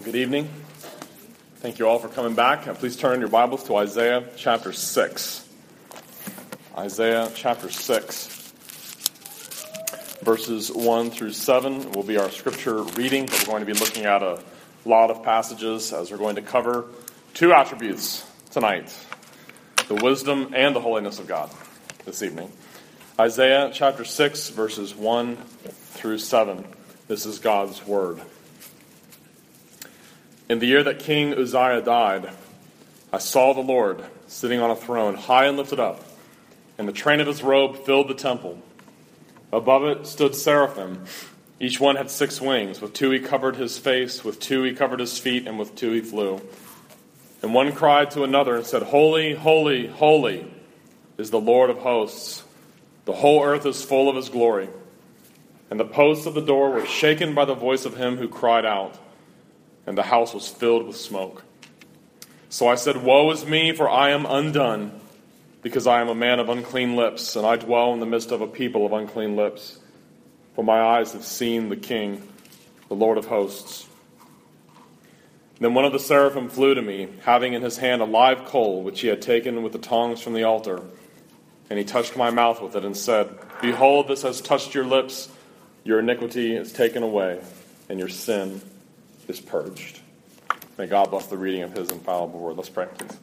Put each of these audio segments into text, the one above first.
Good evening. Thank you all for coming back. Please turn your Bibles to Isaiah chapter 6. Isaiah chapter 6, verses 1 through 7 will be our scripture reading, but we're going to be looking at a lot of passages as we're going to cover two attributes tonight, the wisdom and the holiness of God this evening. Isaiah chapter 6, verses 1 through 7. This is God's word. In the year that King Uzziah died, I saw the Lord sitting on a throne, high and lifted up, and the train of his robe filled the temple. Above it stood seraphim. Each one had 6 wings. With 2 he covered his face, with 2 he covered his feet, and with 2 he flew. And one cried to another and said, Holy, holy, holy is the Lord of hosts. The whole earth is full of his glory. And the posts of the door were shaken by the voice of him who cried out, and the house was filled with smoke. So I said, Woe is me, for I am undone, because I am a man of unclean lips, and I dwell in the midst of a people of unclean lips. For my eyes have seen the King, the Lord of hosts. Then one of the seraphim flew to me, having in his hand a live coal, which he had taken with the tongs from the altar. And he touched my mouth with it and said, Behold, this has touched your lips. Your iniquity is taken away, and your sin is purged. May God bless the reading of his infallible word. Let's pray, please.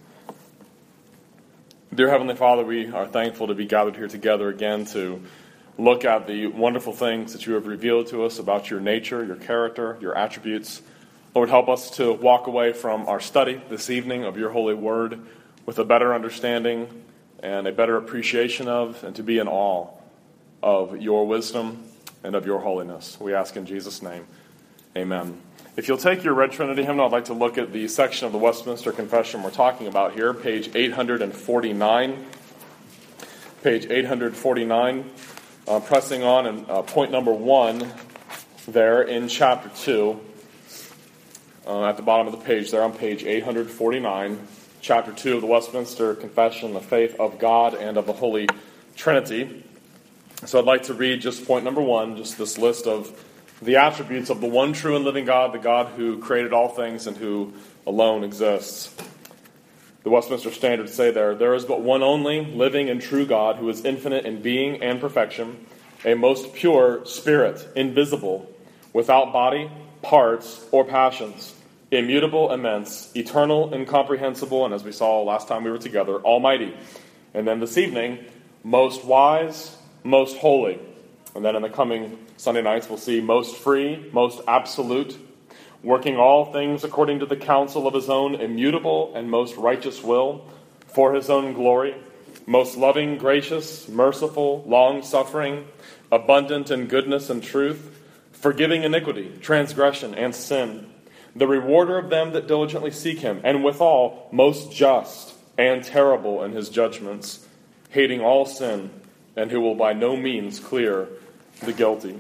Dear Heavenly Father, we are thankful to be gathered here together again to look at the wonderful things that you have revealed to us about your nature, your character, your attributes. Lord, help us to walk away from our study this evening of your holy word with a better understanding and a better appreciation of, and to be in awe of your wisdom and of your holiness. We ask in Jesus' name, amen. If you'll take your Red Trinity hymnal, I'd like to look at the section of the Westminster Confession we're talking about here, page 849. Page 849, pressing on, and point number 1 there in chapter 2, at the bottom of the page there on page 849, chapter 2 of the Westminster Confession, the faith of God and of the Holy Trinity. So I'd like to read just point number 1, just this list of the attributes of the one true and living God, the God who created all things and who alone exists. The Westminster Standards say there is but one only, living and true God, who is infinite in being and perfection, a most pure spirit, invisible, without body, parts, or passions, immutable, immense, eternal, incomprehensible, and as we saw last time we were together, almighty. And then this evening, most wise, most holy. And then in the coming Sunday nights, we'll see most free, most absolute, working all things according to the counsel of his own immutable and most righteous will, for his own glory, most loving, gracious, merciful, long-suffering, abundant in goodness and truth, forgiving iniquity, transgression, and sin, the rewarder of them that diligently seek him, and withal most just and terrible in his judgments, hating all sin, and who will by no means clear the guilty.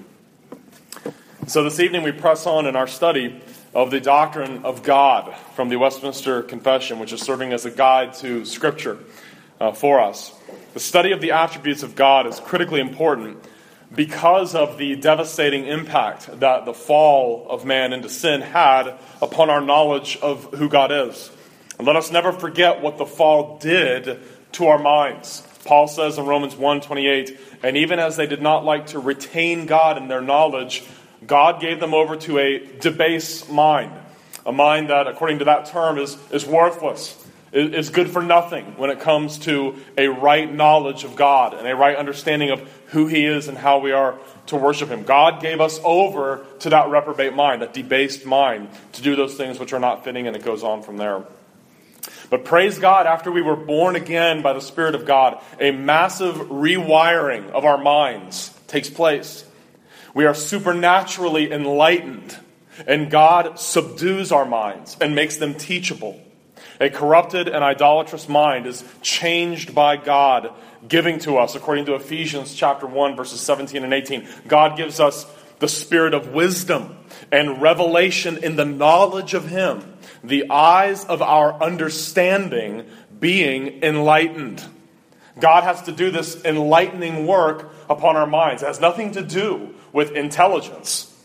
So this evening we press on in our study of the doctrine of God from the Westminster Confession, which is serving as a guide to Scripture for us. The study of the attributes of God is critically important because of the devastating impact that the fall of man into sin had upon our knowledge of who God is. And let us never forget what the fall did to our minds. Paul says in Romans 1:28, and even as they did not like to retain God in their knowledge, God gave them over to a debased mind, a mind that, according to that term, is worthless, is good for nothing when it comes to a right knowledge of God and a right understanding of who he is and how we are to worship him. God gave us over to that reprobate mind, that debased mind, to do those things which are not fitting, and it goes on from there. But praise God, after we were born again by the Spirit of God, a massive rewiring of our minds takes place. We are supernaturally enlightened, and God subdues our minds and makes them teachable. A corrupted and idolatrous mind is changed by God, giving to us, according to Ephesians chapter 1, verses 17 and 18. God gives us the spirit of wisdom and revelation in the knowledge of him, the eyes of our understanding being enlightened. God has to do this enlightening work upon our minds. It has nothing to do with intelligence.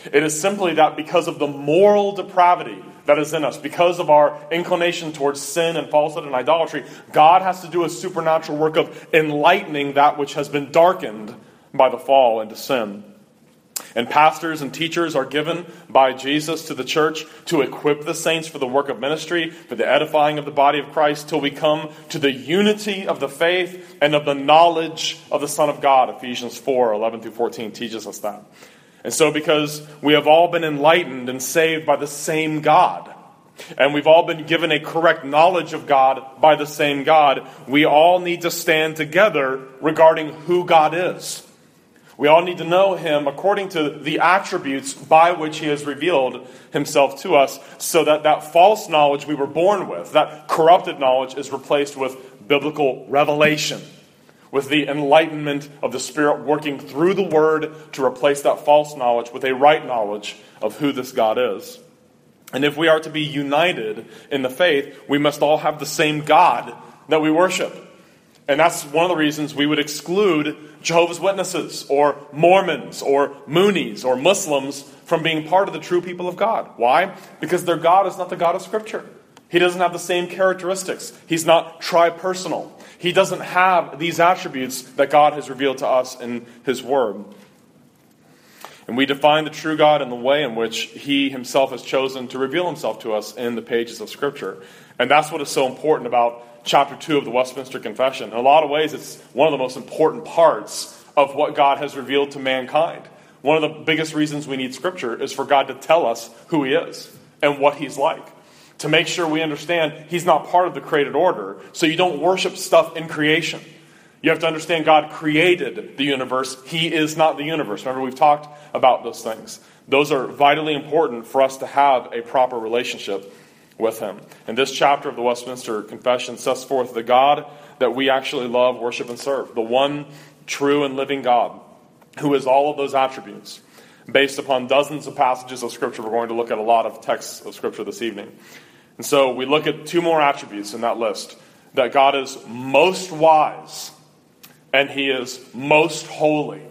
It is simply that because of the moral depravity that is in us, because of our inclination towards sin and falsehood and idolatry, God has to do a supernatural work of enlightening that which has been darkened by the fall into sin. And pastors and teachers are given by Jesus to the church to equip the saints for the work of ministry, for the edifying of the body of Christ, till we come to the unity of the faith and of the knowledge of the Son of God. Ephesians 4:11-14 teaches us that. And so because we have all been enlightened and saved by the same God, and we've all been given a correct knowledge of God by the same God, we all need to stand together regarding who God is. We all need to know Him according to the attributes by which He has revealed Himself to us, so that that false knowledge we were born with, that corrupted knowledge, is replaced with biblical revelation, with the enlightenment of the Spirit working through the Word to replace that false knowledge with a right knowledge of who this God is. And if we are to be united in the faith, we must all have the same God that we worship. And that's one of the reasons we would exclude Jehovah's Witnesses or Mormons or Moonies or Muslims from being part of the true people of God. Why? Because their God is not the God of Scripture. He doesn't have the same characteristics. He's not tri-personal. He doesn't have these attributes that God has revealed to us in His Word. And we define the true God in the way in which He Himself has chosen to reveal Himself to us in the pages of Scripture. And that's what is so important about chapter 2 of the Westminster Confession. In a lot of ways, it's one of the most important parts of what God has revealed to mankind. One of the biggest reasons we need Scripture is for God to tell us who He is and what He's like. To make sure we understand He's not part of the created order, so you don't worship stuff in creation. You have to understand God created the universe. He is not the universe. Remember, we've talked about those things. Those are vitally important for us to have a proper relationship with Him. And this chapter of the Westminster Confession sets forth the God that we actually love, worship, and serve. The one true and living God who is all of those attributes. Based upon dozens of passages of Scripture, we're going to look at a lot of texts of Scripture this evening. And so we look at two more attributes in that list. That God is most wise and He is most holy.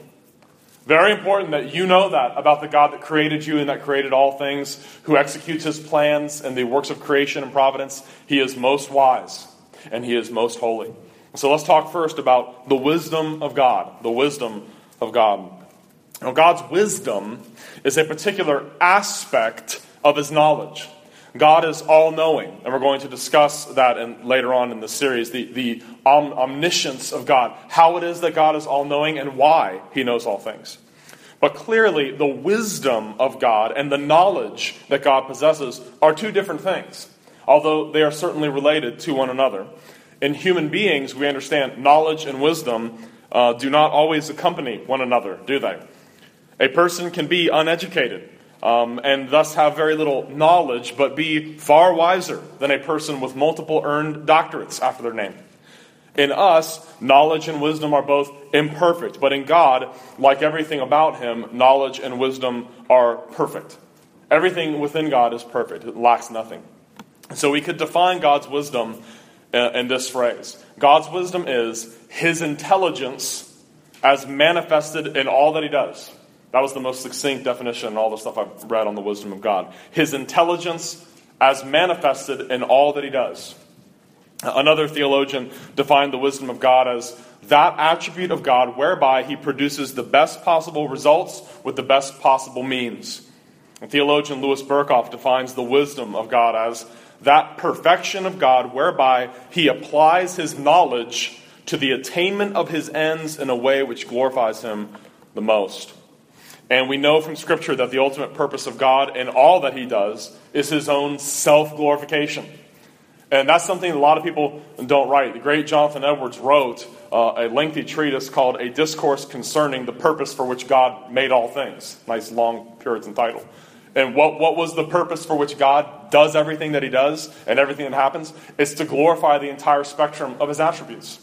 Very important that you know that about the God that created you and that created all things, who executes His plans and the works of creation and providence. He is most wise and He is most holy. So let's talk first about the wisdom of God. The wisdom of God. Now, God's wisdom is a particular aspect of His knowledge. God is all-knowing, and we're going to discuss that later on in the series, the omniscience of God, how it is that God is all-knowing and why He knows all things. But clearly, the wisdom of God and the knowledge that God possesses are two different things, although they are certainly related to one another. In human beings, we understand knowledge and wisdom do not always accompany one another, do they? A person can be uneducated, and thus have very little knowledge, but be far wiser than a person with multiple earned doctorates after their name. In us, knowledge and wisdom are both imperfect, but in God, like everything about Him, knowledge and wisdom are perfect. Everything within God is perfect. It lacks nothing. So we could define God's wisdom in this phrase. God's wisdom is His intelligence as manifested in all that He does. That was the most succinct definition in all the stuff I've read on the wisdom of God. His intelligence as manifested in all that He does. Another theologian defined the wisdom of God as that attribute of God whereby He produces the best possible results with the best possible means. And theologian Louis Berkhoff defines the wisdom of God as that perfection of God whereby He applies His knowledge to the attainment of His ends in a way which glorifies Him the most. And we know from Scripture that the ultimate purpose of God in all that He does is His own self-glorification. And that's something a lot of people don't write. The great Jonathan Edwards wrote a lengthy treatise called A Discourse Concerning the Purpose for Which God Made All Things. Nice long Puritan title. And what was the purpose for which God does everything that He does and everything that happens? It's to glorify the entire spectrum of His attributes.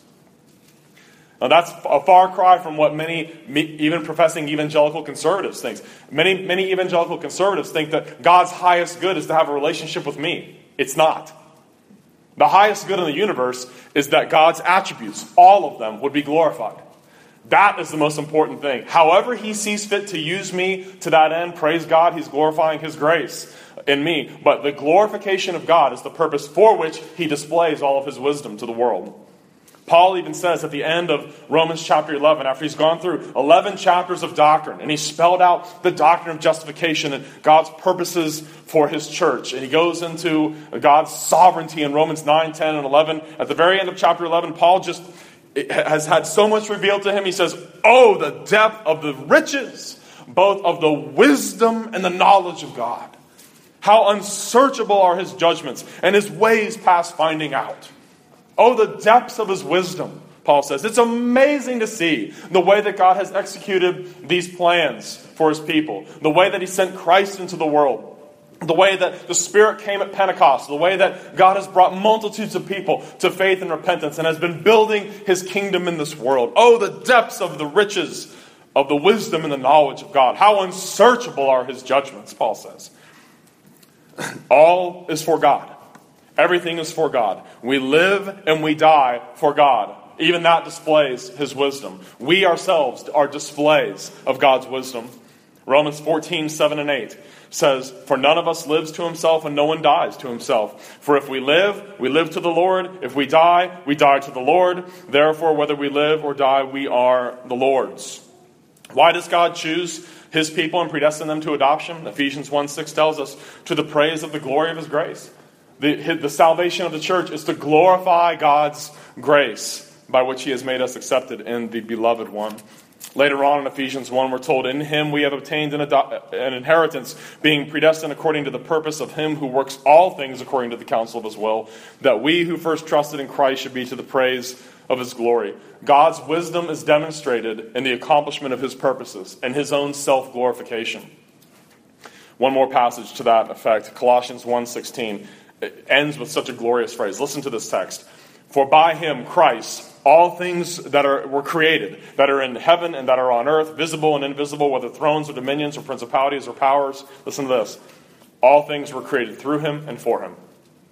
Now that's a far cry from what many, even professing evangelical conservatives think. Many evangelical conservatives think that God's highest good is to have a relationship with me. It's not. The highest good in the universe is that God's attributes, all of them, would be glorified. That is the most important thing. However he sees fit to use me to that end, praise God, he's glorifying his grace in me. But the glorification of God is the purpose for which he displays all of his wisdom to the world. Paul even says at the end of Romans chapter 11, after he's gone through 11 chapters of doctrine, and he spelled out the doctrine of justification and God's purposes for his church, and he goes into God's sovereignty in Romans 9, 10, and 11. At the very end of chapter 11, Paul just has had so much revealed to him. He says, oh, the depth of the riches, both of the wisdom and the knowledge of God. How unsearchable are his judgments, and his ways past finding out. Oh, the depths of his wisdom, Paul says. It's amazing to see the way that God has executed these plans for his people. The way that he sent Christ into the world. The way that the Spirit came at Pentecost. The way that God has brought multitudes of people to faith and repentance and has been building his kingdom in this world. Oh, the depths of the riches of the wisdom and the knowledge of God. How unsearchable are his judgments, Paul says. All is for God. Everything is for God. We live and we die for God. Even that displays his wisdom. We ourselves are displays of God's wisdom. Romans 14, 7 and 8 says, for none of us lives to himself and no one dies to himself. For if we live to the Lord. If we die to the Lord. Therefore, whether we live or die, we are the Lord's. Why does God choose his people and predestine them to adoption? Ephesians 1:6 tells us, to the praise of the glory of his grace. The salvation of the church is to glorify God's grace by which he has made us accepted in the beloved one. Later on in Ephesians 1, we're told, in him we have obtained an inheritance, being predestined according to the purpose of him who works all things according to the counsel of his will, that we who first trusted in Christ should be to the praise of his glory. God's wisdom is demonstrated in the accomplishment of his purposes and his own self-glorification. One more passage to that effect, Colossians 1:16. It ends with such a glorious phrase. Listen to this text. For by him, Christ, all things that were created, that are in heaven and that are on earth, visible and invisible, whether thrones or dominions or principalities or powers. Listen to this. All things were created through him and for him.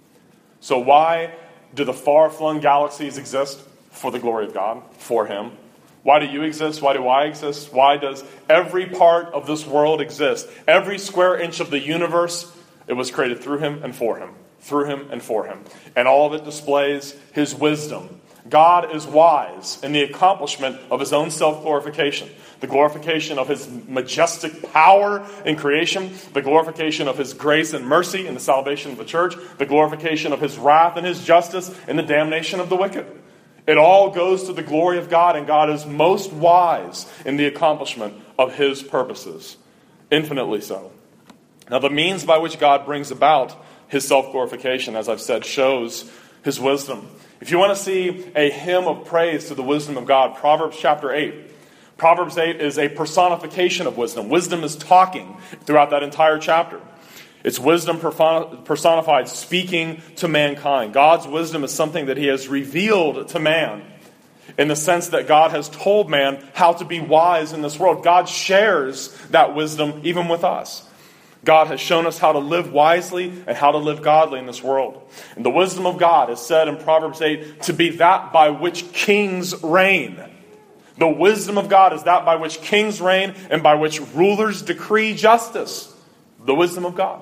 So why do the far-flung galaxies exist? For the glory of God, for him. Why do you exist? Why do I exist? Why does every part of this world exist? Every square inch of the universe, it was created through him and for him. Through him and for him. And all of it displays his wisdom. God is wise in the accomplishment of his own self-glorification. The glorification of his majestic power in creation. The glorification of his grace and mercy in the salvation of the church. The glorification of his wrath and his justice in the damnation of the wicked. It all goes to the glory of God, and God is most wise in the accomplishment of his purposes. Infinitely so. Now, the means by which God brings about his self-glorification, as I've said, shows his wisdom. If you want to see a hymn of praise to the wisdom of God, Proverbs chapter 8. Proverbs 8 is a personification of wisdom. Wisdom is talking throughout that entire chapter. It's wisdom personified, speaking to mankind. God's wisdom is something that he has revealed to man in the sense that God has told man how to be wise in this world. God shares that wisdom even with us. God has shown us how to live wisely and how to live godly in this world. And the wisdom of God is said in Proverbs 8 to be that by which kings reign. The wisdom of God is that by which kings reign and by which rulers decree justice. The wisdom of God.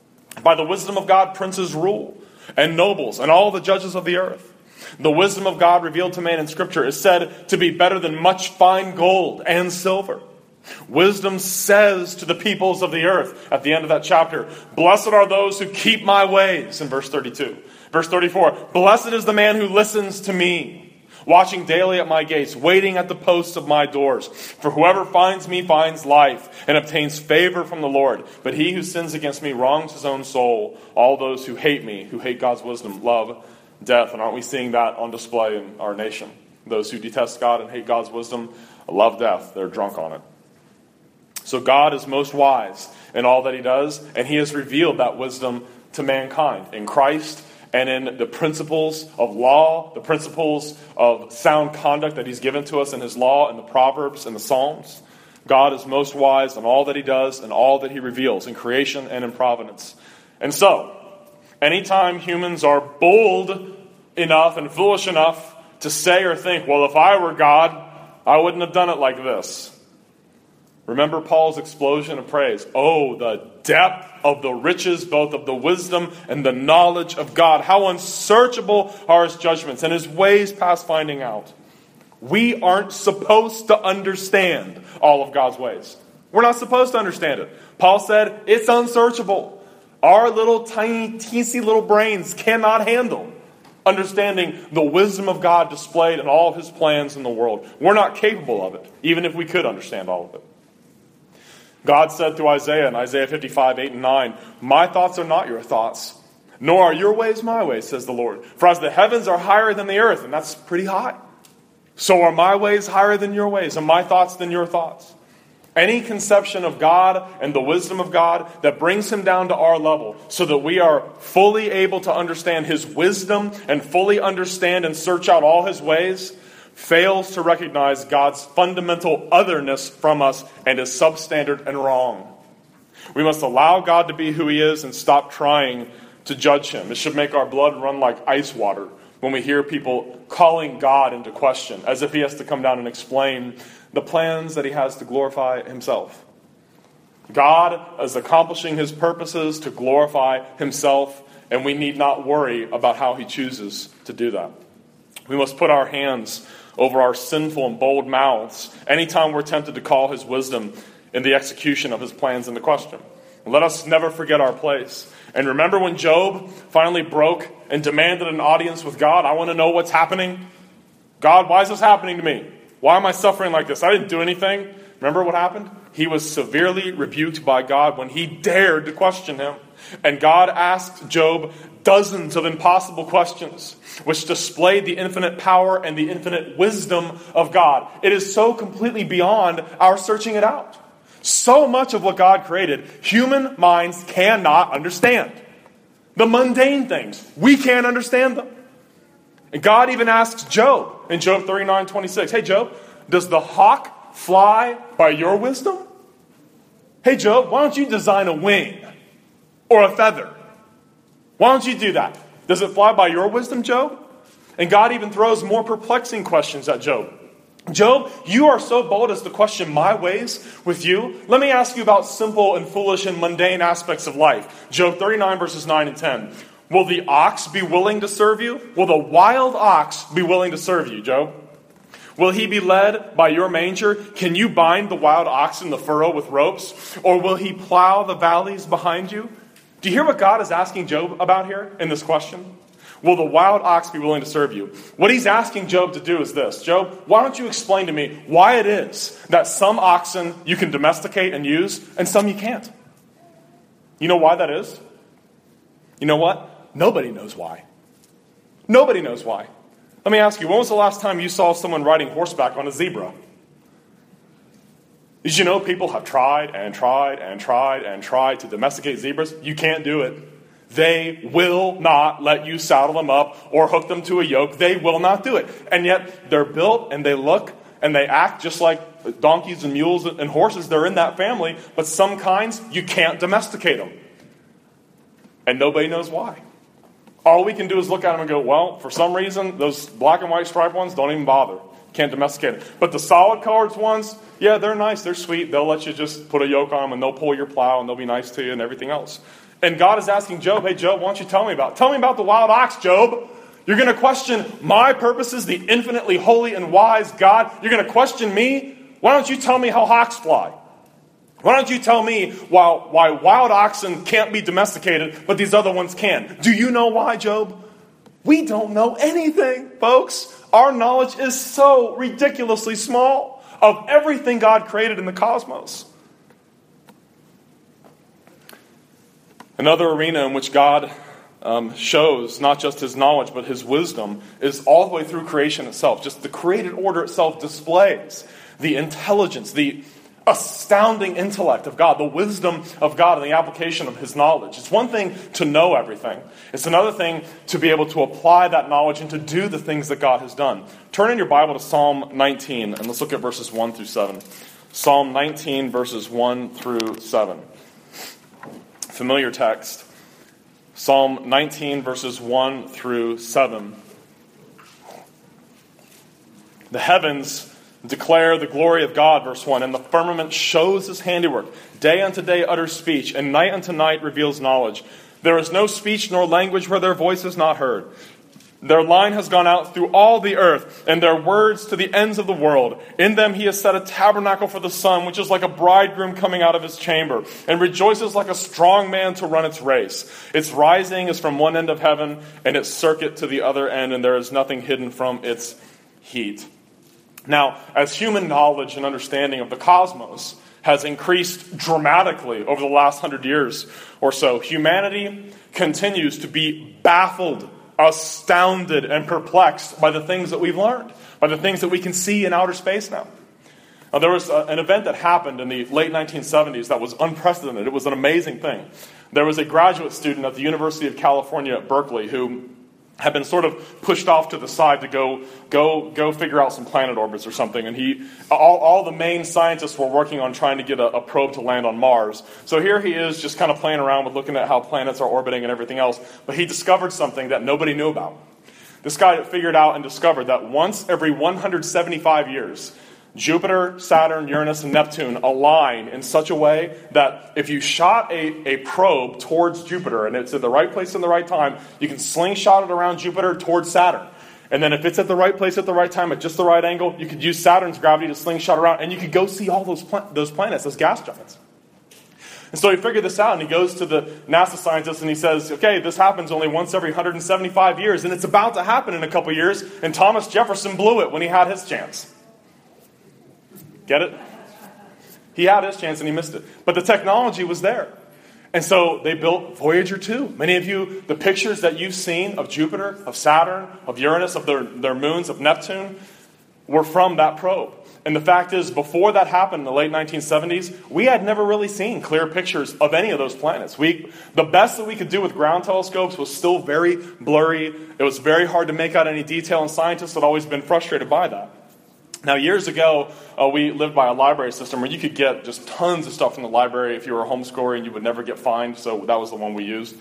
By the wisdom of God, princes rule, and nobles, and all the judges of the earth. The wisdom of God revealed to man in Scripture is said to be better than much fine gold and silver. Wisdom says to the peoples of the earth at the end of that chapter, blessed are those who keep my ways, in verse 32. Verse 34, blessed is the man who listens to me, watching daily at my gates, waiting at the posts of my doors. For whoever finds me finds life and obtains favor from the Lord. But he who sins against me wrongs his own soul. All those who hate me, who hate God's wisdom, love death. And aren't we seeing that on display in our nation? Those who detest God and hate God's wisdom love death. They're drunk on it. So God is most wise in all that he does, and he has revealed that wisdom to mankind in Christ and in the principles of law, the principles of sound conduct that he's given to us in his law, in the Proverbs and the Psalms. God is most wise in all that he does and all that he reveals in creation and in providence. And so, anytime humans are bold enough and foolish enough to say or think, well, if I were God, I wouldn't have done it like this. Remember Paul's explosion of praise. Oh, the depth of the riches, both of the wisdom and the knowledge of God. How unsearchable are his judgments and his ways past finding out. We aren't supposed to understand all of God's ways. We're not supposed to understand it. Paul said it's unsearchable. Our little tiny, teensy little brains cannot handle understanding the wisdom of God displayed in all of his plans in the world. We're not capable of it, even if we could understand all of it. God said through Isaiah in Isaiah 55, 8 and 9, my thoughts are not your thoughts, nor are your ways my ways, says the Lord. For as the heavens are higher than the earth, and that's pretty high, so are my ways higher than your ways, and my thoughts than your thoughts. Any conception of God and the wisdom of God that brings him down to our level so that we are fully able to understand his wisdom and fully understand and search out all his ways fails to recognize God's fundamental otherness from us and is substandard and wrong. We must allow God to be who he is and stop trying to judge him. It should make our blood run like ice water when we hear people calling God into question, as if he has to come down and explain the plans that he has to glorify himself. God is accomplishing his purposes to glorify himself, and we need not worry about how he chooses to do that. We must put our hands over our sinful and bold mouths anytime we're tempted to call his wisdom in the execution of his plans into question. Let us never forget our place. And remember when Job finally broke and demanded an audience with God? I want to know what's happening. God, why is this happening to me? Why am I suffering like this? I didn't do anything. Remember what happened? He was severely rebuked by God when he dared to question him. And God asked Job dozens of impossible questions, which displayed the infinite power and the infinite wisdom of God. It is so completely beyond our searching it out. So much of what God created, human minds cannot understand. The mundane things, we can't understand them. And God even asks Job in Job 39:26, hey Job, does the hawk fly by your wisdom? Hey Job, why don't you design a wing or a feather? Why don't you do that? Does it fly by your wisdom, Job? And God even throws more perplexing questions at Job. Job, you are so bold as to question my ways with you. Let me ask you about simple and foolish and mundane aspects of life. Job 39 verses 9 and 10. Will the ox be willing to serve you? Will the wild ox be willing to serve you, Job? Will he be led by your manger? Can you bind the wild ox in the furrow with ropes? Or will he plow the valleys behind you? Do you hear what God is asking Job about here in this question? Will the wild ox be willing to serve you? What he's asking Job to do is this. Job, why don't you explain to me why it is that some oxen you can domesticate and use and some you can't? You know why that is? You know what? Nobody knows why. Nobody knows why. Let me ask you, when was the last time you saw someone riding horseback on a zebra? Did you know people have tried and tried and tried and tried to domesticate zebras? You can't do it. They will not let you saddle them up or hook them to a yoke. They will not do it. And yet they're built and they look and they act just like donkeys and mules and horses. They're in that family. But some kinds, you can't domesticate them. And nobody knows why. All we can do is look at them and go, well, for some reason, those black and white striped ones don't even bother. Can't domesticate them. But the solid colored ones, yeah, they're nice. They're sweet. They'll let you just put a yoke on them and they'll pull your plow and they'll be nice to you and everything else. And God is asking Job, hey, Job, why don't you tell me about the wild ox, Job. You're going to question my purposes, the infinitely holy and wise God. You're going to question me. Why don't you tell me how hawks fly? Why don't you tell me why wild oxen can't be domesticated, but these other ones can? Do you know why, Job? We don't know anything, folks. Our knowledge is so ridiculously small of everything God created in the cosmos. Another arena in which God shows not just his knowledge but his wisdom is all the way through creation itself. Just the created order itself displays the intelligence, the astounding intellect of God, the wisdom of God and the application of his knowledge. It's one thing to know everything. It's another thing to be able to apply that knowledge and to do the things that God has done. Turn in your Bible to Psalm 19 and let's look at verses 1 through 7. Psalm 19 verses 1 through 7. Familiar text. Psalm 19 verses 1 through 7. The heavens Declare the glory of God, verse 1. And the firmament shows his handiwork. Day unto day utters speech, and night unto night reveals knowledge. There is no speech nor language where their voice is not heard. Their line has gone out through all the earth, and their words to the ends of the world. In them he has set a tabernacle for the sun, which is like a bridegroom coming out of his chamber, and rejoices like a strong man to run its race. Its rising is from one end of heaven, and its circuit to the other end, and there is nothing hidden from its heat. Now, as human knowledge and understanding of the cosmos has increased dramatically over the last 100 years or so, humanity continues to be baffled, astounded, and perplexed by the things that we've learned, by the things that we can see in outer space now. Now, there was an event that happened in the late 1970s that was unprecedented. It was an amazing thing. There was a graduate student at the University of California at Berkeley who had been sort of pushed off to the side to go figure out some planet orbits or something. And all the main scientists were working on trying to get a probe to land on Mars. So here he is just kind of playing around with looking at how planets are orbiting and everything else. But he discovered something that nobody knew about. This guy figured out and discovered that once every 175 years, Jupiter, Saturn, Uranus, and Neptune align in such a way that if you shot a probe towards Jupiter and it's at the right place in the right time, you can slingshot it around Jupiter towards Saturn. And then if it's at the right place at the right time at just the right angle, you could use Saturn's gravity to slingshot around, and you could go see all those planets, those gas giants. And so he figured this out, and he goes to the NASA scientists and he says, okay, this happens only once every 175 years, and it's about to happen in a couple years, and Thomas Jefferson blew it when he had his chance. Get it? He had his chance and he missed it. But the technology was there. And so they built Voyager 2. Many of you, the pictures that you've seen of Jupiter, of Saturn, of Uranus, of their moons, of Neptune, were from that probe. And the fact is, before that happened in the late 1970s, we had never really seen clear pictures of any of those planets. The best that we could do with ground telescopes was still very blurry. It was very hard to make out any detail, and scientists had always been frustrated by that. Now, years ago, we lived by a library system where you could get just tons of stuff from the library if you were a homeschooler and you would never get fined, so that was the one we used.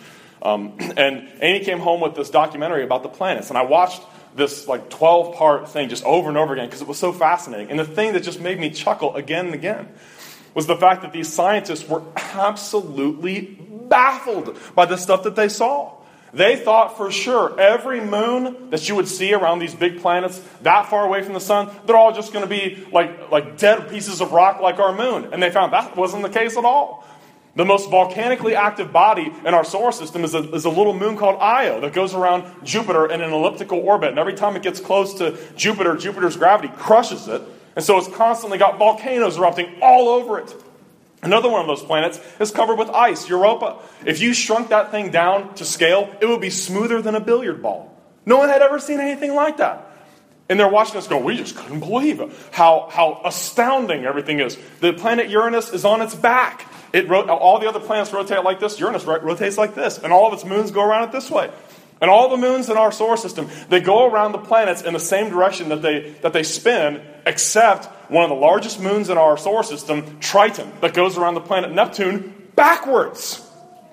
And Amy came home with this documentary about the planets, and I watched this 12-part thing just over and over again because it was so fascinating. And the thing that just made me chuckle again and again was the fact that these scientists were absolutely baffled by the stuff that they saw. They thought for sure every moon that you would see around these big planets that far away from the sun, they're all just going to be like dead pieces of rock like our moon. And they found that wasn't the case at all. The most volcanically active body in our solar system is a little moon called Io that goes around Jupiter in an elliptical orbit. And every time it gets close to Jupiter, Jupiter's gravity crushes it. And so it's constantly got volcanoes erupting all over it. Another one of those planets is covered with ice, Europa. If you shrunk that thing down to scale, it would be smoother than a billiard ball. No one had ever seen anything like that. And they're watching us go, we just couldn't believe it. How astounding everything is. The planet Uranus is on its back. All the other planets rotate like this. Uranus rotates like this. And all of its moons go around it this way. And all the moons in our solar system, they go around the planets in the same direction that they spin, except one of the largest moons in our solar system, Triton, that goes around the planet Neptune backwards.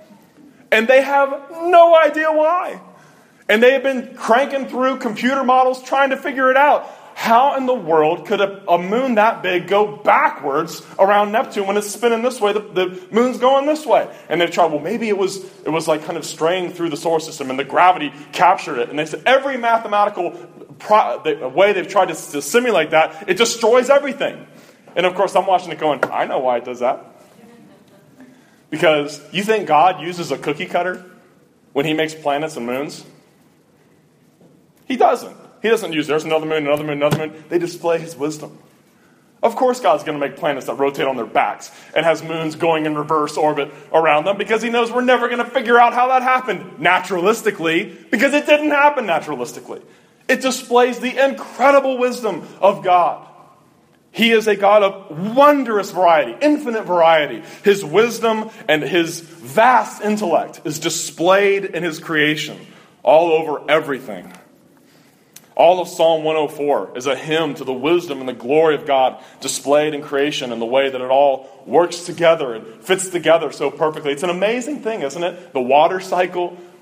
And they have no idea why. And they have been cranking through computer models trying to figure it out. How in the world could a moon that big go backwards around Neptune when it's spinning this way? The moon's going this way. And they've tried, well, maybe it was like kind of straying through the solar system and the gravity captured it. And they said every mathematical way they've tried to simulate that, it destroys everything. And of course, I'm watching it going, I know why it does that. Because you think God uses a cookie cutter when he makes planets and moons? He doesn't. He doesn't use, there's another moon, another moon, another moon. They display his wisdom. Of course God's going to make planets that rotate on their backs and has moons going in reverse orbit around them because he knows we're never going to figure out how that happened naturalistically because it didn't happen naturalistically. It displays the incredible wisdom of God. He is a God of wondrous variety, infinite variety. His wisdom and his vast intellect is displayed in his creation all over everything. All of Psalm 104 is a hymn to the wisdom and the glory of God displayed in creation and the way that it all works together and fits together so perfectly. It's an amazing thing, isn't it? The water cycle,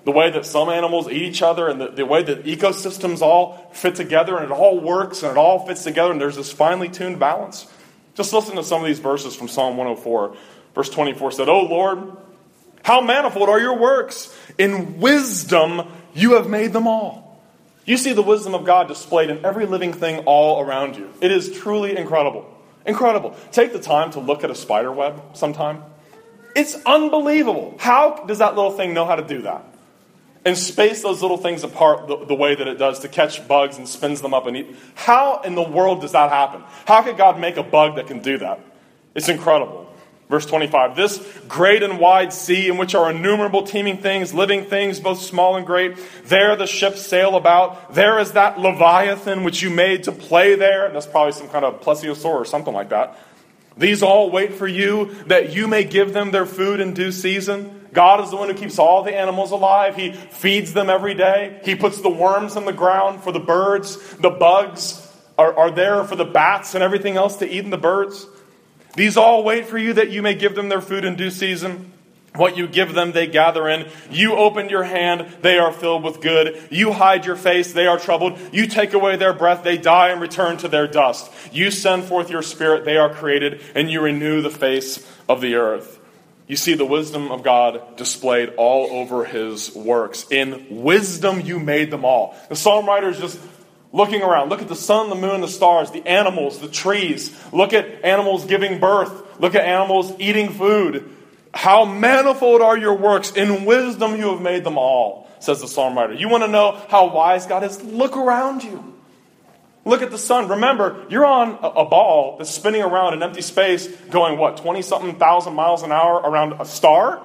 the way that some animals eat each other, and the way that ecosystems all fit together, and it all works, and it all fits together, and there's this finely tuned balance. Just listen to some of these verses from Psalm 104. Verse 24 said, "O Lord, how manifold are your works! In wisdom you have made them all." You see the wisdom of God displayed in every living thing all around you. It is truly incredible. Incredible. Take the time to look at a spider web sometime. It's unbelievable. How does that little thing know how to do that? And space those little things apart the way that it does to catch bugs and spins them up and eat. How in the world does that happen? How could God make a bug that can do that? It's incredible. Verse 25, "This great and wide sea in which are innumerable teeming things, living things, both small and great, there the ships sail about. There is that Leviathan which you made to play there." And that's probably some kind of plesiosaur or something like that. "These all wait for you, that you may give them their food in due season." God is the one who keeps all the animals alive. He feeds them every day. He puts the worms in the ground for the birds. The bugs are there for the bats and everything else to eat in the birds. "These all wait for you, that you may give them their food in due season. What you give them, they gather in. You open your hand, they are filled with good. You hide your face, they are troubled. You take away their breath, they die and return to their dust. You send forth your spirit, they are created, and you renew the face of the earth." You see the wisdom of God displayed all over his works. In wisdom you made them all. The psalm writer is just looking around. Look at the sun, the moon, the stars, the animals, the trees. Look at animals giving birth. Look at animals eating food. How manifold are your works. In wisdom you have made them all, says the psalm writer. You want to know how wise God is? Look around you. Look at the sun. Remember, you're on a ball that's spinning around in empty space going, 20-something thousand miles an hour around a star?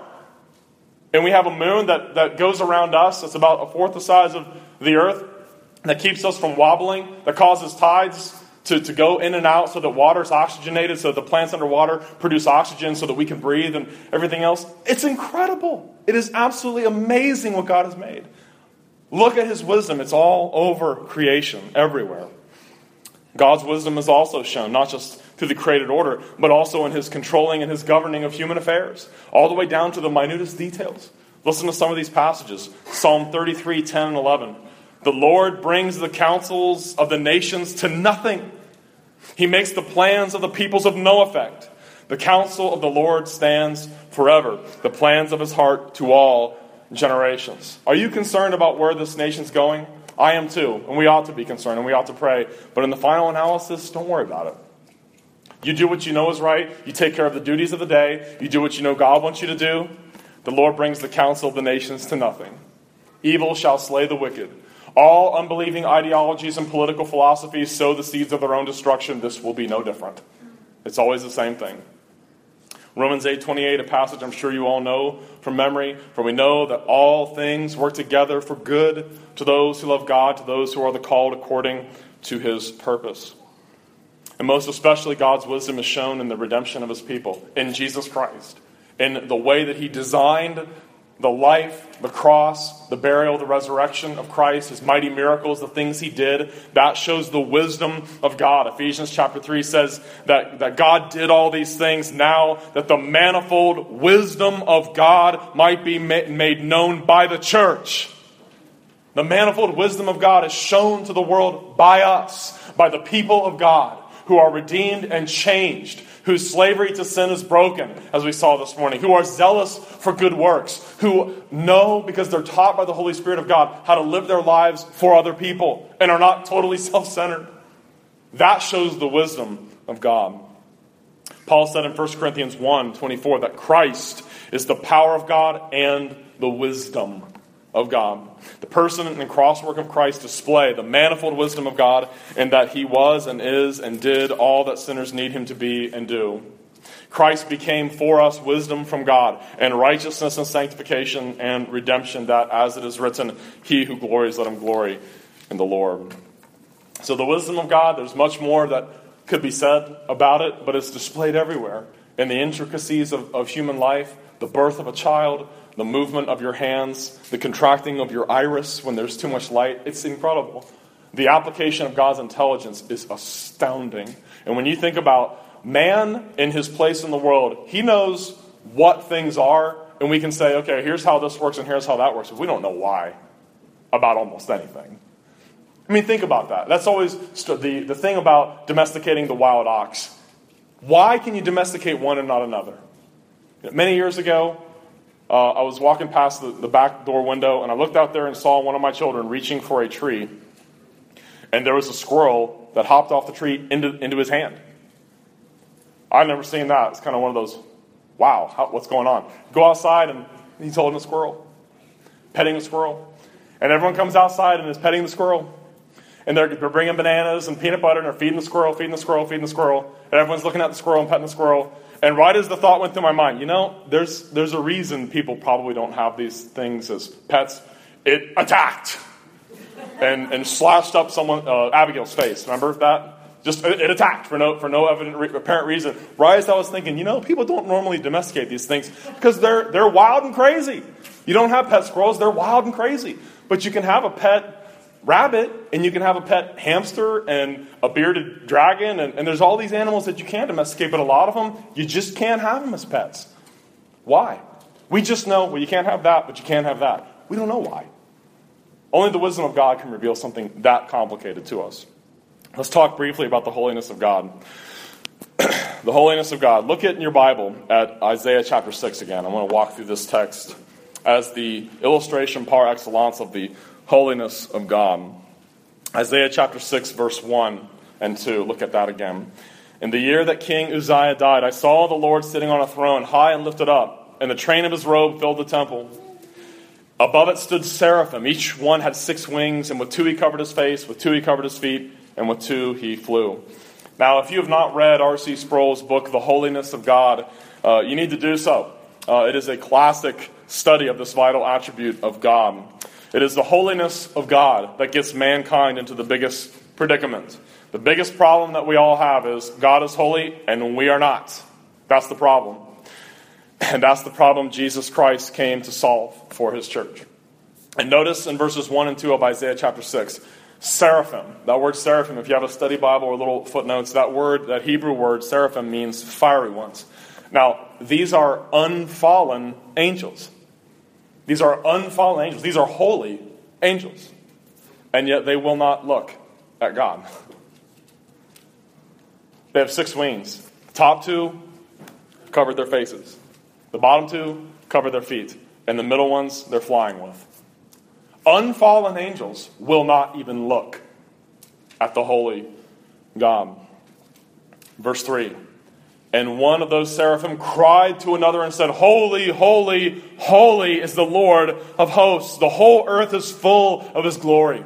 And we have a moon that goes around us. It's about a fourth the size of the earth. That keeps us from wobbling. That causes tides to go in and out so that water's oxygenated, so that the plants underwater produce oxygen so that we can breathe and everything else. It's incredible. It is absolutely amazing what God has made. Look at his wisdom. It's all over creation, everywhere. God's wisdom is also shown, not just through the created order, but also in his controlling and his governing of human affairs, all the way down to the minutest details. Listen to some of these passages. Psalm 33, 10 and 11. "The Lord brings the counsels of the nations to nothing. He makes the plans of the peoples of no effect. The counsel of the Lord stands forever, the plans of his heart to all generations." Are you concerned about where this nation's going? I am too, and we ought to be concerned, and we ought to pray. But in the final analysis, don't worry about it. You do what you know is right. You take care of the duties of the day. You do what you know God wants you to do. The Lord brings the counsel of the nations to nothing. Evil shall slay the wicked. All unbelieving ideologies and political philosophies sow the seeds of their own destruction. This will be no different. It's always the same thing. Romans 8:28, a passage I'm sure you all know from memory. "For we know that all things work together for good to those who love God, to those who are the called according to his purpose." And most especially, God's wisdom is shown in the redemption of his people, in Jesus Christ, in the way that he designed the life, the cross, the burial, the resurrection of Christ, his mighty miracles, the things he did. That shows the wisdom of God. Ephesians chapter 3 says that God did all these things now that the manifold wisdom of God might be made known by the church. The manifold wisdom of God is shown to the world by us, by the people of God, who are redeemed and changed, whose slavery to sin is broken, as we saw this morning, who are zealous for good works, who know, because they're taught by the Holy Spirit of God, how to live their lives for other people and are not totally self-centered. That shows the wisdom of God. Paul said in 1 Corinthians 1:24 that Christ is the power of God and the wisdom of God. The person and crosswork of Christ display the manifold wisdom of God, and that he was and is and did all that sinners need him to be and do. Christ became for us wisdom from God, and righteousness and sanctification and redemption, that, as it is written, he who glories, let him glory in the Lord. So the wisdom of God, there's much more that could be said about it, but it's displayed everywhere. In the intricacies of human life, the birth of a child, the movement of your hands, the contracting of your iris when there's too much light. It's incredible. The application of God's intelligence is astounding. And when you think about man in his place in the world, he knows what things are and we can say, okay, here's how this works and here's how that works. But we don't know why about almost anything. I mean, think about that. That's always the thing about domesticating the wild ox. Why can you domesticate one and not another? Many years ago, I was walking past the back door window, and I looked out there and saw one of my children reaching for a tree, and there was a squirrel that hopped off the tree into his hand. I've never seen that. It's kind of one of those, wow, what's going on? Go outside, and he's holding a squirrel, petting the squirrel. And everyone comes outside and is petting the squirrel. And they're bringing bananas and peanut butter, and they're feeding the squirrel, feeding the squirrel, feeding the squirrel. And everyone's looking at the squirrel and petting the squirrel. And right as the thought went through my mind, there's a reason people probably don't have these things as pets. It attacked and slashed up Abigail's face. Remember that? Just it attacked for no apparent reason. Right as I was thinking, people don't normally domesticate these things because they're wild and crazy. You don't have pet squirrels; they're wild and crazy. But you can have a pet rabbit, and you can have a pet hamster and a bearded dragon, and there's all these animals that you can domesticate, but a lot of them, you just can't have them as pets. Why? We just know, well, you can't have that, but you can't have that. We don't know why. Only the wisdom of God can reveal something that complicated to us. Let's talk briefly about the holiness of God. The holiness of God. Look in your Bible at Isaiah chapter 6 again. I want to walk through this text as the illustration par excellence of the holiness of God. Isaiah chapter 6, verse 1 and 2. Look at that again. In the year that King Uzziah died, I saw the Lord sitting on a throne, high and lifted up, and the train of his robe filled the temple. Above it stood seraphim. Each one had 6 wings, and with 2 he covered his face, with 2 he covered his feet, and with 2 he flew. Now, if you have not read R.C. Sproul's book, The Holiness of God, you need to do so. It is a classic study of this vital attribute of God. It is the holiness of God that gets mankind into the biggest predicament. The biggest problem that we all have is God is holy and we are not. That's the problem. And that's the problem Jesus Christ came to solve for his church. And notice in verses 1 and 2 of Isaiah chapter 6, seraphim. That word seraphim, if you have a study Bible or little footnotes, that Hebrew word seraphim means fiery ones. Now, these are unfallen angels. These are unfallen angels. These are holy angels. And yet they will not look at God. They have 6 wings. The top 2 covered their faces. The bottom 2 covered their feet. And the middle ones they're flying with. Unfallen angels will not even look at the holy God. Verse 3. And one of those seraphim cried to another and said, Holy, holy, holy is the Lord of hosts. The whole earth is full of his glory.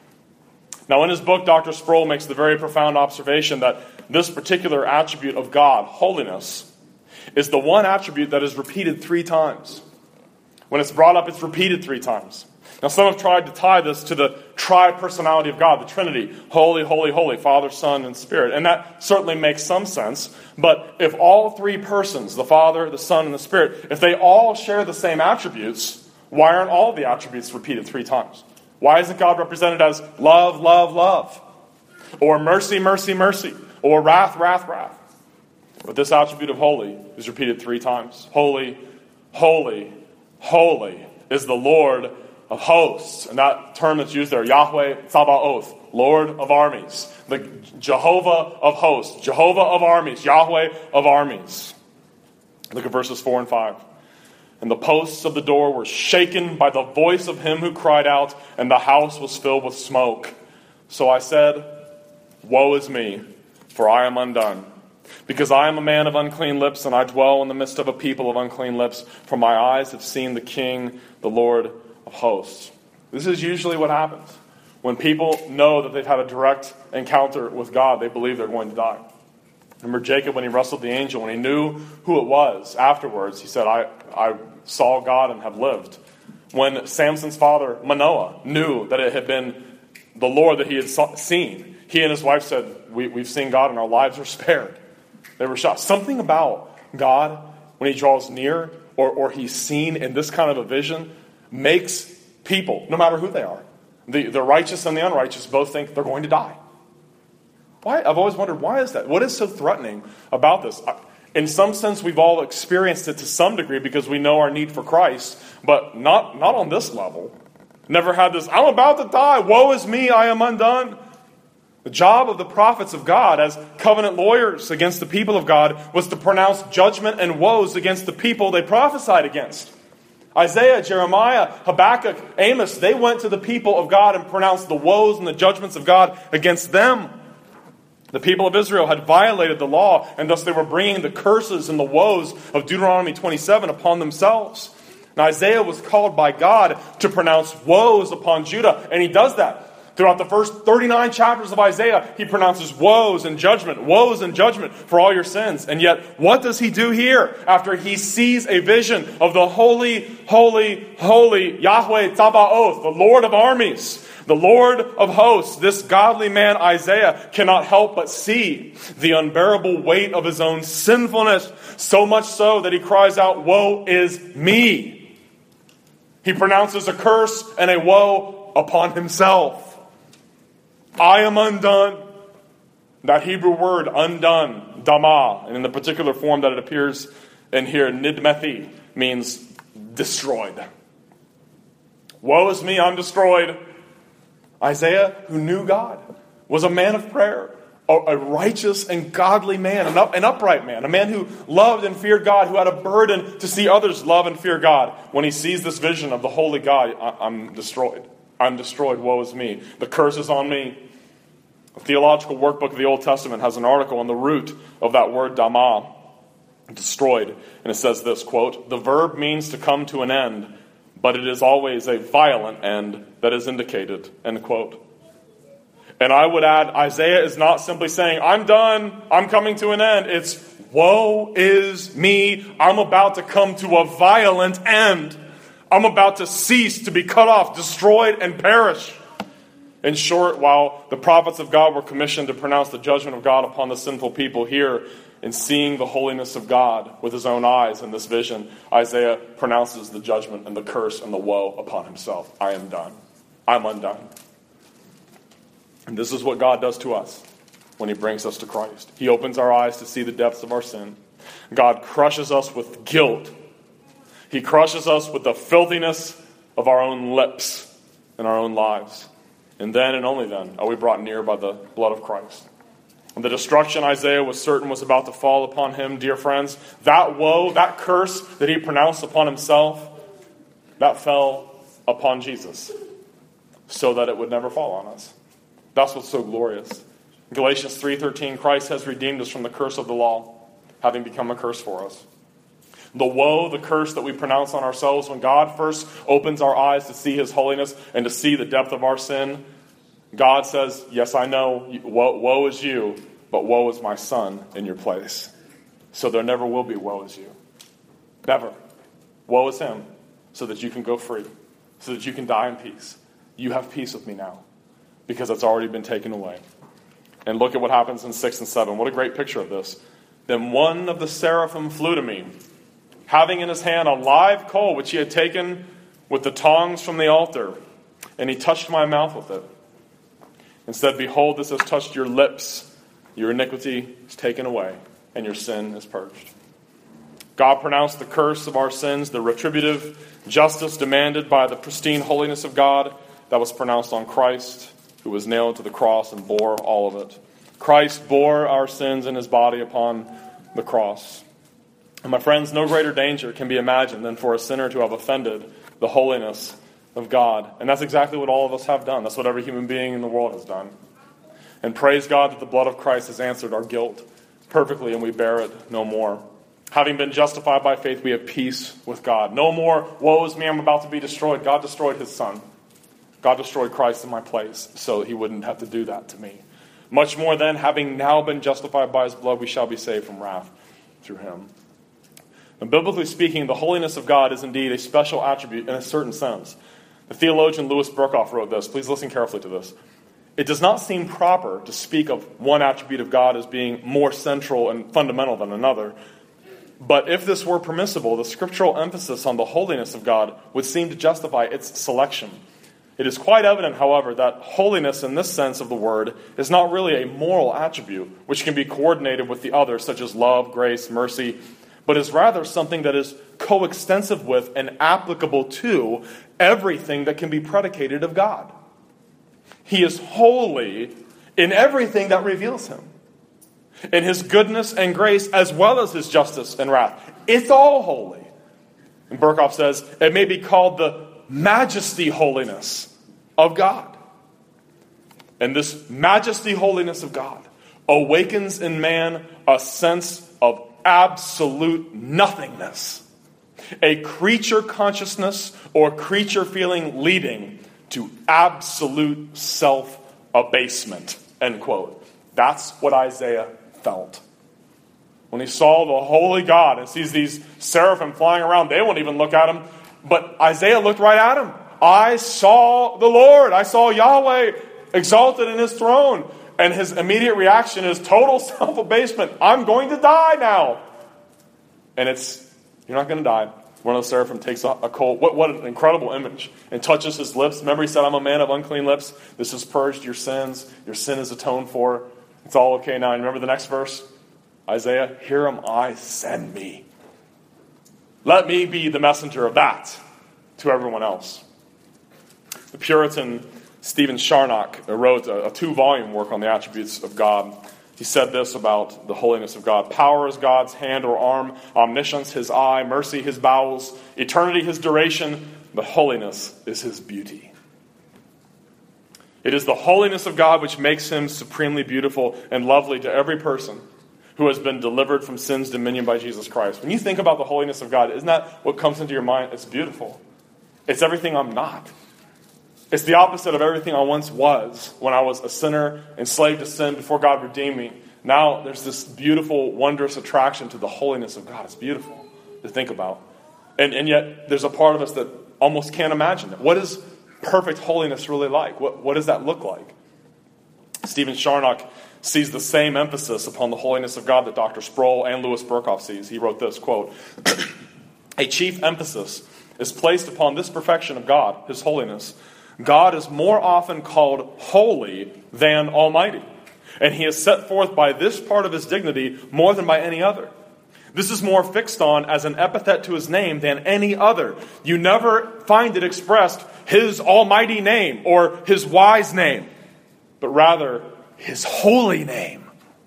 Now in his book, Dr. Sproul makes the very profound observation that this particular attribute of God, holiness, is the one attribute that is repeated 3 times. When it's brought up, it's repeated 3 times. Now some have tried to tie this to the tri-personality of God, the Trinity, holy, holy, holy, Father, Son, and Spirit. And that certainly makes some sense. But if all 3 persons, the Father, the Son, and the Spirit, if they all share the same attributes, why aren't all the attributes repeated 3 times? Why isn't God represented as love, love, love? Or mercy, mercy, mercy? Or wrath, wrath, wrath? But this attribute of holy is repeated 3 times. Holy, holy, holy is the Lord of hosts. And that term that's used there, Yahweh Tsabaoth, Lord of armies. The Jehovah of hosts, Jehovah of armies, Yahweh of armies. Look at verses 4 and 5. And the posts of the door were shaken by the voice of him who cried out, and the house was filled with smoke. So I said, Woe is me, for I am undone. Because I am a man of unclean lips, and I dwell in the midst of a people of unclean lips. For my eyes have seen the King, the Lord of hosts. This is usually what happens. When people know that they've had a direct encounter with God, they believe they're going to die. Remember Jacob when he wrestled the angel, when he knew who it was afterwards, he said, I saw God and have lived. When Samson's father, Manoah, knew that it had been the Lord that he had seen, he and his wife said, we've seen God and our lives are spared. They were shocked. Something about God, when he draws near or he's seen in this kind of a vision, makes people, no matter who they are, the righteous and the unrighteous both think they're going to die. Why? I've always wondered, why is that? What is so threatening about this? In some sense, we've all experienced it to some degree because we know our need for Christ, but not on this level. Never had this, I'm about to die, woe is me, I am undone. The job of the prophets of God as covenant lawyers against the people of God was to pronounce judgment and woes against the people they prophesied against. Isaiah, Jeremiah, Habakkuk, Amos, they went to the people of God and pronounced the woes and the judgments of God against them. The people of Israel had violated the law, and thus they were bringing the curses and the woes of Deuteronomy 27 upon themselves. And Isaiah was called by God to pronounce woes upon Judah, and he does that. Throughout the first 39 chapters of Isaiah, he pronounces woes and judgment for all your sins. And yet, what does he do here after he sees a vision of the holy, holy, holy Yahweh Tzabaoth, the Lord of armies, the Lord of hosts? This godly man, Isaiah, cannot help but see the unbearable weight of his own sinfulness, so much so that he cries out, woe is me. He pronounces a curse and a woe upon himself. I am undone. That Hebrew word, undone, dama, and in the particular form that it appears in here, nidmethi, means destroyed. Woe is me, I'm destroyed. Isaiah, who knew God, was a man of prayer, a righteous and godly man, an upright man, a man who loved and feared God, who had a burden to see others love and fear God. When he sees this vision of the holy God, I'm destroyed. I'm destroyed, woe is me. The curse is on me. A theological workbook of the Old Testament has an article on the root of that word dama, destroyed. And it says this, quote, the verb means to come to an end, but it is always a violent end that is indicated, end quote. And I would add, Isaiah is not simply saying, I'm done, I'm coming to an end. It's, woe is me, I'm about to come to a violent end. I'm about to cease, to be cut off, destroyed, and perish. In short, while the prophets of God were commissioned to pronounce the judgment of God upon the sinful people here, in seeing the holiness of God with his own eyes in this vision, Isaiah pronounces the judgment and the curse and the woe upon himself. I am done. I'm undone. And this is what God does to us when he brings us to Christ. He opens our eyes to see the depths of our sin. God crushes us with guilt. He crushes us with the filthiness of our own lips and our own lives. And then and only then are we brought near by the blood of Christ. And the destruction Isaiah was certain was about to fall upon him, dear friends, that woe, that curse that he pronounced upon himself, that fell upon Jesus so that it would never fall on us. That's what's so glorious. In Galatians 3:13, Christ has redeemed us from the curse of the law, having become a curse for us. The woe, the curse that we pronounce on ourselves when God first opens our eyes to see his holiness and to see the depth of our sin, God says, yes, I know, woe is you, but woe is my son in your place. So there never will be woe is you. Never. Woe is him, so that you can go free, so that you can die in peace. You have peace with me now, because it's already been taken away. And look at what happens in 6 and 7. What a great picture of this. Then one of the seraphim flew to me, having in his hand a live coal which he had taken with the tongs from the altar, and he touched my mouth with it, and said, behold, this has touched your lips. Your iniquity is taken away, and your sin is purged. God pronounced the curse of our sins, the retributive justice demanded by the pristine holiness of God that was pronounced on Christ, who was nailed to the cross and bore all of it. Christ bore our sins in his body upon the cross. And my friends, no greater danger can be imagined than for a sinner to have offended the holiness of God. And that's exactly what all of us have done. That's what every human being in the world has done. And praise God that the blood of Christ has answered our guilt perfectly, and we bear it no more. Having been justified by faith, we have peace with God. No more, woe is me, I'm about to be destroyed. God destroyed his son. God destroyed Christ in my place so he wouldn't have to do that to me. Much more then, having now been justified by his blood, we shall be saved from wrath through him. And biblically speaking, the holiness of God is indeed a special attribute in a certain sense. The theologian Louis Berkhoff wrote this. Please listen carefully to this. It does not seem proper to speak of one attribute of God as being more central and fundamental than another. But if this were permissible, the scriptural emphasis on the holiness of God would seem to justify its selection. It is quite evident, however, that holiness in this sense of the word is not really a moral attribute which can be coordinated with the others, such as love, grace, mercy, but is rather something that is coextensive with and applicable to everything that can be predicated of God. He is holy in everything that reveals him, in his goodness and grace as well as his justice and wrath. It's all holy. And Berkhoff says it may be called the majesty holiness of God. And this majesty holiness of God awakens in man a sense of absolute nothingness, a creature consciousness or creature feeling leading to absolute self-abasement, end quote. That's what Isaiah felt. When he saw the holy God and sees these seraphim flying around, they won't even look at him. But Isaiah looked right at him. I saw the Lord. I saw Yahweh exalted in his throne. And his immediate reaction is total self-abasement. I'm going to die now. And you're not going to die. One of the seraphim takes a coal. What an incredible image. And touches his lips. Remember he said, I'm a man of unclean lips. This has purged your sins. Your sin is atoned for. It's all okay now. And remember the next verse? Isaiah, here am I, send me. Let me be the messenger of that to everyone else. The Puritan Stephen Charnock wrote a 2-volume work on the attributes of God. He said this about the holiness of God. Power is God's hand or arm. Omniscience, his eye. Mercy, his bowels. Eternity, his duration. But holiness is his beauty. It is the holiness of God which makes him supremely beautiful and lovely to every person who has been delivered from sin's dominion by Jesus Christ. When you think about the holiness of God, isn't that what comes into your mind? It's beautiful. It's everything I'm not. It's the opposite of everything I once was when I was a sinner, enslaved to sin before God redeemed me. Now there's this beautiful, wondrous attraction to the holiness of God. It's beautiful to think about. And yet there's a part of us that almost can't imagine it. What is perfect holiness really like? What does that look like? Stephen Charnock sees the same emphasis upon the holiness of God that Dr. Sproul and Louis Berkhoff sees. He wrote this, quote, a chief emphasis is placed upon this perfection of God, his holiness. God is more often called holy than almighty, and he is set forth by this part of his dignity more than by any other. This is more fixed on as an epithet to his name than any other. You never find it expressed his almighty name or his wise name, but rather his holy name.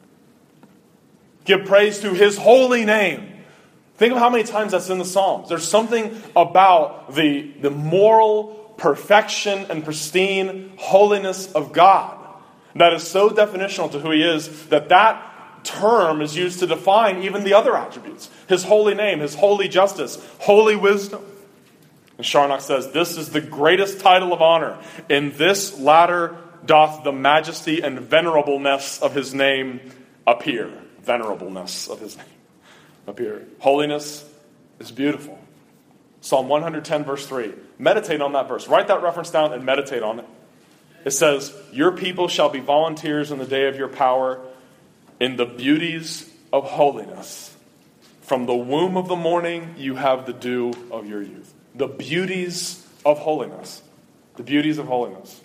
Give praise to his holy name. Think of how many times that's in the Psalms. There's something about the moral perfection and pristine holiness of God that is so definitional to who he is that term is used to define even the other attributes. His holy name, his holy justice, holy wisdom. And Charnock says, this is the greatest title of honor. In this latter doth the majesty and venerableness of his name appear. Venerableness of his name appear. Holiness is beautiful. Psalm 110 verse 3. Meditate on that verse. Write that reference down and meditate on it. It says, your people shall be volunteers in the day of your power in the beauties of holiness. From the womb of the morning you have the dew of your youth. The beauties of holiness. The beauties of holiness.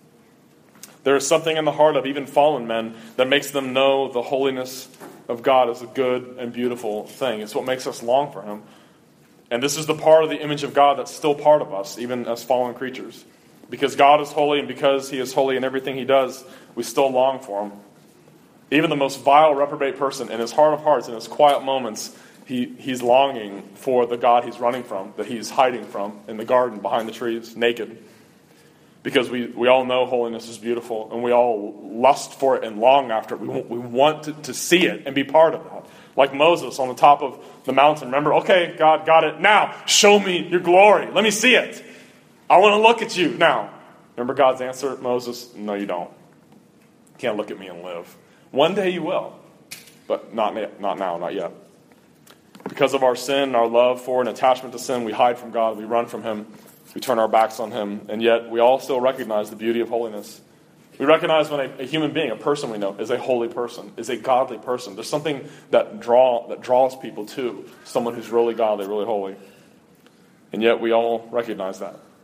There is something in the heart of even fallen men that makes them know the holiness of God is a good and beautiful thing. It's what makes us long for him. And this is the part of the image of God that's still part of us, even as fallen creatures. Because God is holy, and because he is holy in everything he does, we still long for him. Even the most vile, reprobate person, in his heart of hearts, in his quiet moments, he's longing for the God he's running from, that he's hiding from in the garden behind the trees, naked. Because we all know holiness is beautiful, and we all lust for it and long after it. We want to see it and be part of that. Like Moses on the top of the mountain. Remember, okay, God, got it. Now, show me your glory. Let me see it. I want to look at you now. Remember God's answer, Moses? No, you don't. You can't look at me and live. One day you will, but not now, not yet. Because of our sin, our love for and attachment to sin, we hide from God. We run from him. We turn our backs on him. And yet, we all still recognize the beauty of holiness. We recognize when a human being, a person we know, is a holy person, is a godly person. There's something that draws people to someone who's really godly, really holy. And yet we all recognize that.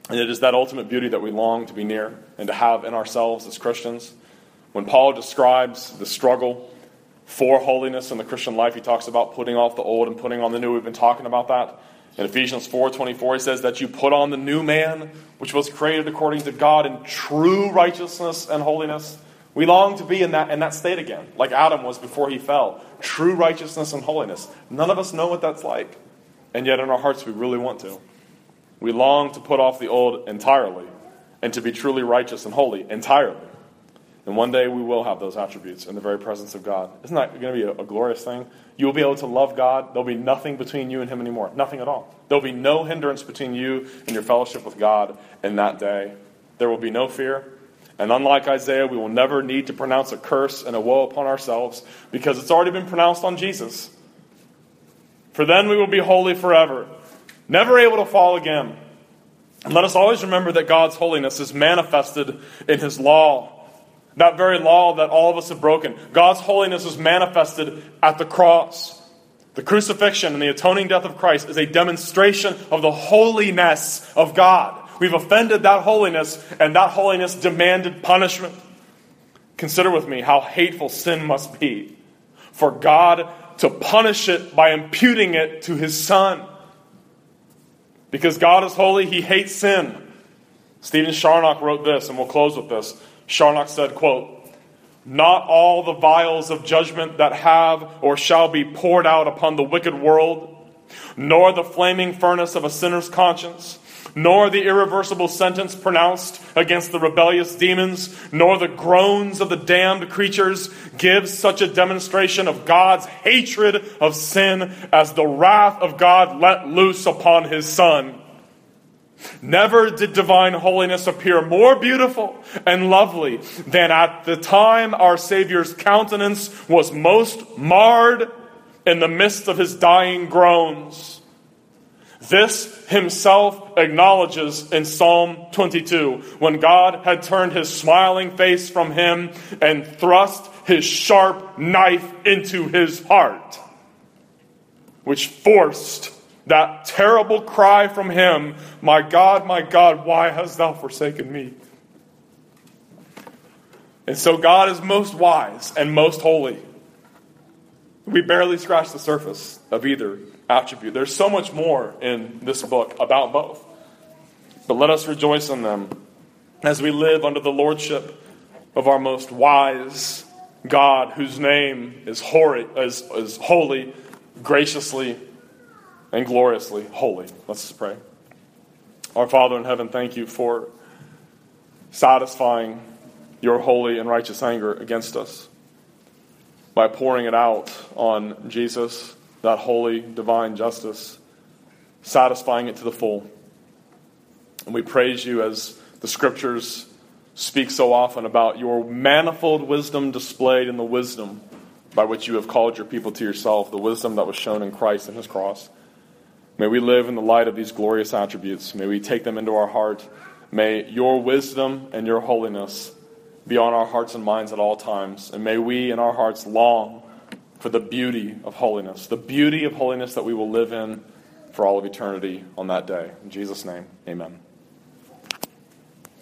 And it is that ultimate beauty that we long to be near and to have in ourselves as Christians. When Paul describes the struggle for holiness in the Christian life, he talks about putting off the old and putting on the new. We've been talking about that. In Ephesians 4:24, he says that you put on the new man, which was created according to God in true righteousness and holiness. We long to be in that state again, like Adam was before he fell. True righteousness and holiness. None of us know what that's like. And yet in our hearts we really want to. We long to put off the old entirely and to be truly righteous and holy entirely. And one day we will have those attributes in the very presence of God. Isn't that going to be a glorious thing? You will be able to love God. There'll be nothing between you and Him anymore. Nothing at all. There'll be no hindrance between you and your fellowship with God in that day. There will be no fear. And unlike Isaiah, we will never need to pronounce a curse and a woe upon ourselves because it's already been pronounced on Jesus. For then we will be holy forever, never able to fall again. And let us always remember that God's holiness is manifested in His law. That very law that all of us have broken. God's holiness is manifested at the cross. The crucifixion and the atoning death of Christ is a demonstration of the holiness of God. We've offended that holiness, and that holiness demanded punishment. Consider with me how hateful sin must be for God to punish it by imputing it to His Son. Because God is holy, He hates sin. Stephen Charnock wrote this, and we'll close with this. Charnock said, quote, "Not all the vials of judgment that have or shall be poured out upon the wicked world, nor the flaming furnace of a sinner's conscience, nor the irreversible sentence pronounced against the rebellious demons, nor the groans of the damned creatures gives such a demonstration of God's hatred of sin as the wrath of God let loose upon His Son. Never did divine holiness appear more beautiful and lovely than at the time our Savior's countenance was most marred in the midst of His dying groans. This Himself acknowledges in Psalm 22, when God had turned His smiling face from Him and thrust His sharp knife into His heart, which forced that terrible cry from Him, my God, why hast Thou forsaken me?" And so God is most wise and most holy. We barely scratch the surface of either attribute. There's so much more in this book about both. But let us rejoice in them as we live under the lordship of our most wise God, whose name is holy, graciously, and gloriously holy. Let's just pray. Our Father in heaven, thank You for satisfying Your holy and righteous anger against us by pouring it out on Jesus, that holy, divine justice, satisfying it to the full. And we praise You as the Scriptures speak so often about Your manifold wisdom displayed in the wisdom by which You have called Your people to Yourself, the wisdom that was shown in Christ and His cross. May we live in the light of these glorious attributes. May we take them into our heart. May Your wisdom and Your holiness be on our hearts and minds at all times. And may we in our hearts long for the beauty of holiness that we will live in for all of eternity on that day. In Jesus' name, amen.